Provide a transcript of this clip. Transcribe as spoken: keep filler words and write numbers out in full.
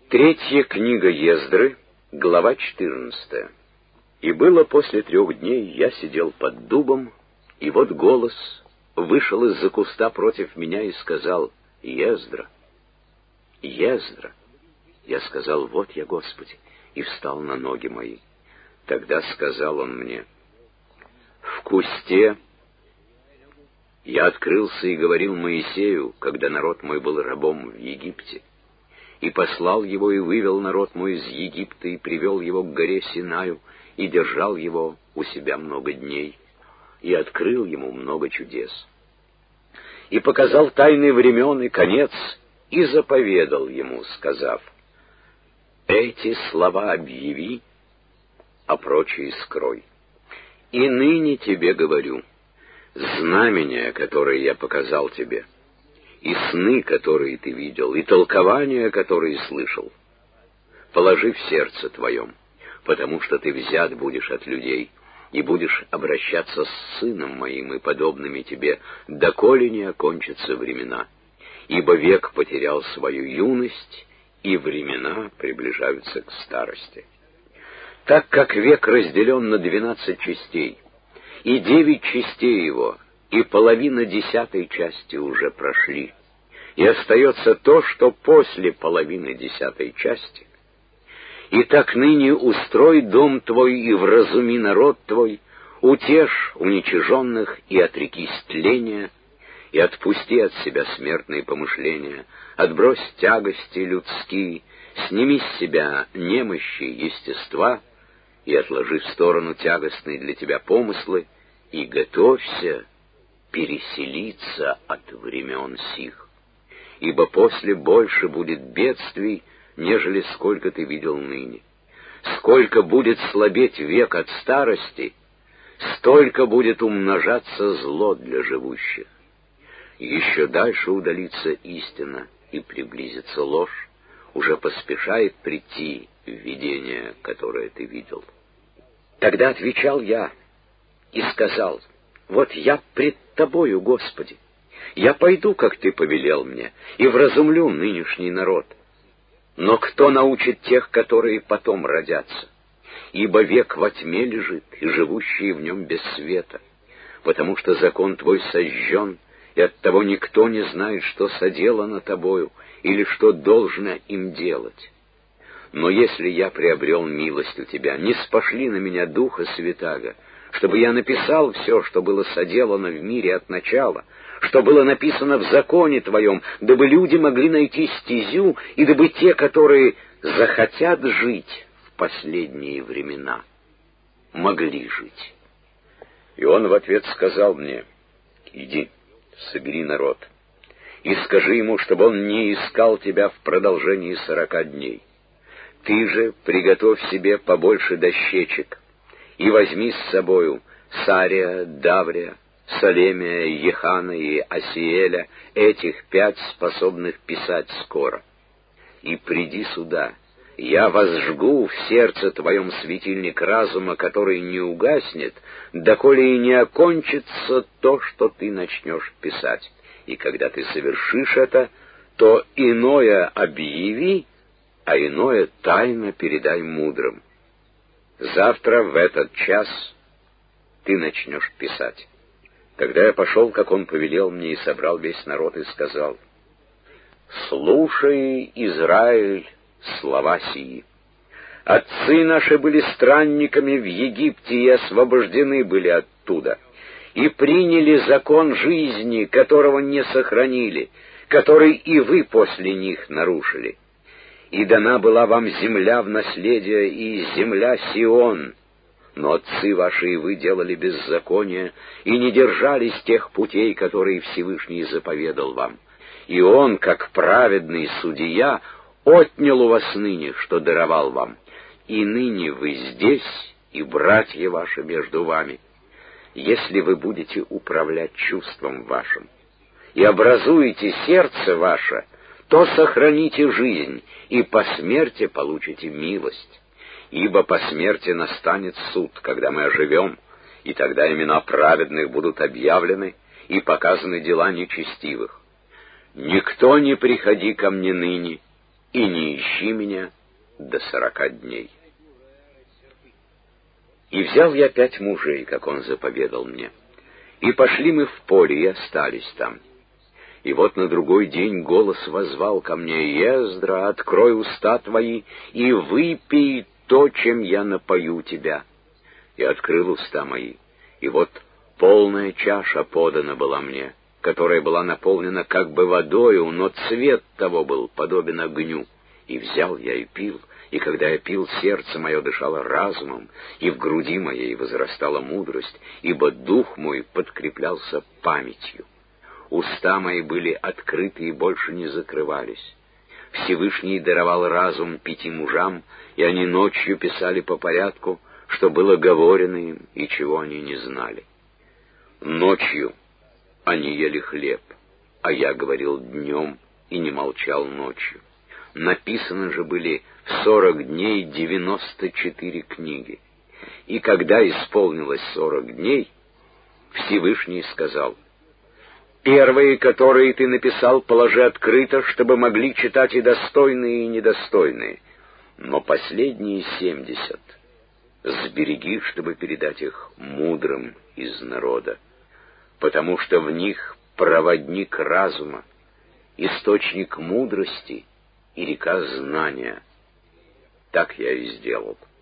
Третья книга Ездры, глава четырнадцатая. «И было после трех дней, я сидел под дубом, и вот голос вышел из-за куста против меня и сказал: Ездра, Ездра. Я сказал: вот я, Господи, и встал на ноги мои. Тогда сказал он мне: в кусте я открылся и говорил Моисею, когда народ мой был рабом в Египте, и послал его и вывел народ мой из Египта, и привел его к горе Синаю, и держал его у себя много дней, и открыл ему много чудес. И показал тайны времен и конец, и заповедал ему, сказав: эти слова объяви, а прочие скрой. И ныне тебе говорю: знамения, которые я показал тебе, и сны, которые ты видел, и толкования, которые слышал, положи в сердце твоем, потому что ты взят будешь от людей, и будешь обращаться с сыном моим и подобными тебе, доколе не окончатся времена. Ибо век потерял свою юность, и времена приближаются к старости. Так как век разделен на двенадцать частей, и девять частей его, и половина десятой части уже прошли, и остается то, что после половины десятой части. И так ныне устрой дом твой и вразуми народ твой, утешь уничиженных и отрекись тления, и отпусти от себя смертные помышления, отбрось тягости людские, сними с себя немощи естества, и отложи в сторону тягостные для тебя помыслы, и готовься переселиться от времен сих. Ибо после больше будет бедствий, нежели сколько ты видел ныне. Сколько будет слабеть век от старости, столько будет умножаться зло для живущих. Еще дальше удалится истина и приблизится ложь, уже поспешает прийти видение, которое ты видел. Тогда отвечал я и сказал: вот я пред тобою, Господи, я пойду, как ты повелел мне, и вразумлю нынешний народ. Но кто научит тех, которые потом родятся? Ибо век во тьме лежит, и живущие в нем без света, потому что закон твой сожжен, и оттого никто не знает, что соделано тобою, или что должно им делать. Но если я приобрел милость у тебя, не спошли на меня Духа Святаго, чтобы я написал все, что было соделано в мире от начала, что было написано в законе твоем, дабы люди могли найти стезю, и дабы те, которые захотят жить в последние времена, могли жить. И он в ответ сказал мне: иди, собери народ, и скажи ему, чтобы он не искал тебя в продолжении сорока дней. Ты же приготовь себе побольше дощечек, и возьми с собою Сария, Даврия, Салемия, Ехана и Асиэля, этих пять, способных писать скоро. И приди сюда, я возжгу в сердце твоем светильник разума, который не угаснет, доколе и не окончится то, что ты начнешь писать. И когда ты совершишь это, то иное объяви, а иное тайно передай мудрым. Завтра в этот час ты начнешь писать. Тогда я пошел, как он повелел мне, и собрал весь народ, и сказал: слушай, Израиль, слова сии. Отцы наши были странниками в Египте и освобождены были оттуда, и приняли закон жизни, которого не сохранили, который и вы после них нарушили. И дана была вам земля в наследие, и земля Сион. Но отцы ваши и вы делали беззаконие, и не держались тех путей, которые Всевышний заповедал вам. И он, как праведный судья, отнял у вас ныне, что даровал вам. И ныне вы здесь, и братья ваши между вами. Если вы будете управлять чувством вашим и образуете сердце ваше, то сохраните жизнь, и по смерти получите милость. Ибо по смерти настанет суд, когда мы оживем, и тогда имена праведных будут объявлены, и показаны дела нечестивых. Никто не приходи ко мне ныне, и не ищи меня до сорока дней. И взял я пять мужей, как он заповедал мне, и пошли мы в поле, и остались там. И вот на другой день голос воззвал ко мне: «Ездра, открой уста твои и выпей то, чем я напою тебя». И открыл уста мои, и вот полная чаша подана была мне, которая была наполнена как бы водою, но цвет того был подобен огню. И взял я и пил, и когда я пил, сердце мое дышало разумом, и в груди моей возрастала мудрость, ибо дух мой подкреплялся памятью. Уста мои были открыты и больше не закрывались. Всевышний даровал разум пяти мужам, и они ночью писали по порядку, что было говорено им и чего они не знали. Ночью они ели хлеб, а я говорил днем и не молчал ночью. Написаны же были в сорок дней девяносто четыре книги. И когда исполнилось сорок дней, Всевышний сказал: «Первые, которые ты написал, положи открыто, чтобы могли читать и достойные, и недостойные, но последние семьдесят сбереги, чтобы передать их мудрым из народа, потому что в них проводник разума, источник мудрости и река знания». Так я и сделал.